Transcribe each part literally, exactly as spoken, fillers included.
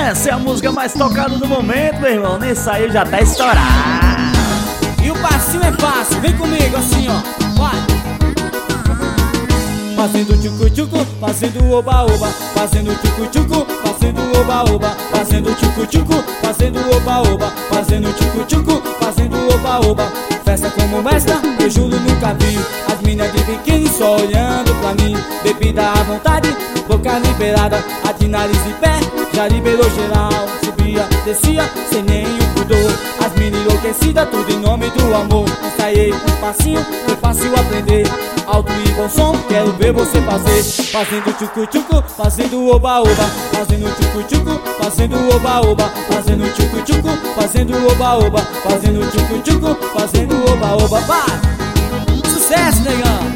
Essa é a música mais tocada do momento, meu irmão. Nesse aí já tá estourado. E o passinho é fácil, vem comigo assim, ó. Vai! Fazendo tchucu-tchucu, fazendo oba-oba. Fazendo tchucu-tchucu, fazendo oba-oba. Fazendo tchucu-tchucu, fazendo oba-oba. Fazendo tchucu-tchucu, fazendo oba-oba. Festa como esta, eu juro nunca vi. As minas de biquíni só olhando pra mim. Bebida à vontade, boca liberada. A de nariz em pé, já liberou geral. Subia, descia, sem nenhum pudor. As minas enlouquecidas, tudo em nome do amor. Ensaiei um passinho, foi fácil aprender. Alto e bom som, quero ver você fazer. Fazendo tchucu-tchucu, fazendo oba-oba. Fazendo tchucu-tchucu, fazendo oba-oba. Fazendo tchucu-tchucu, fazendo oba-oba. Fazendo tchucu-tchucu, fazendo oba-oba. Vai! Sucesso, negão!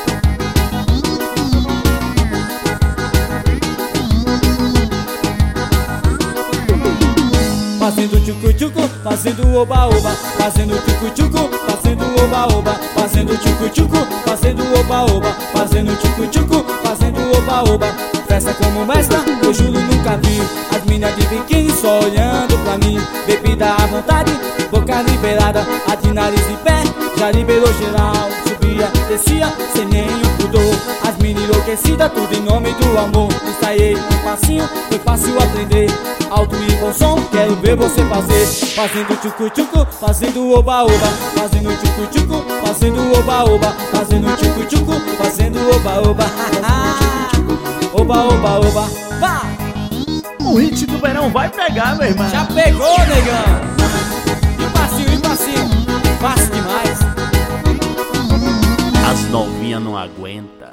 Fazendo tchucu-tchucu, fazendo oba-oba. Fazendo tchucu-tchucu, fazendo oba-oba. Fazendo tchucu-tchucu, fazendo oba-oba. Fazendo tchucu-tchucu, fazendo oba-oba. Festa como esta, eu juro nunca vi. As minas de biquíni só olhando pra mim. Bebida à vontade, boca liberada. A de nariz em pé, já liberou geral. Subia, descia, sem nenhum pudor. As minas enlouquecidas, tudo em nome do amor. Ensaiei um passinho, foi fácil aprender. Alto e bom som, quero ver você fazer. Fazendo tchucu-tchucu, fazendo oba-oba. Fazendo tchucu-tchucu, fazendo oba-oba. Fazendo tchucu-tchucu, fazendo oba-oba. Oba-oba-oba, vá! O hit do verão vai pegar, meu irmão. Já pegou, negão! E o passinho, e o passinho? Fácil demais. As novinhas não aguentam.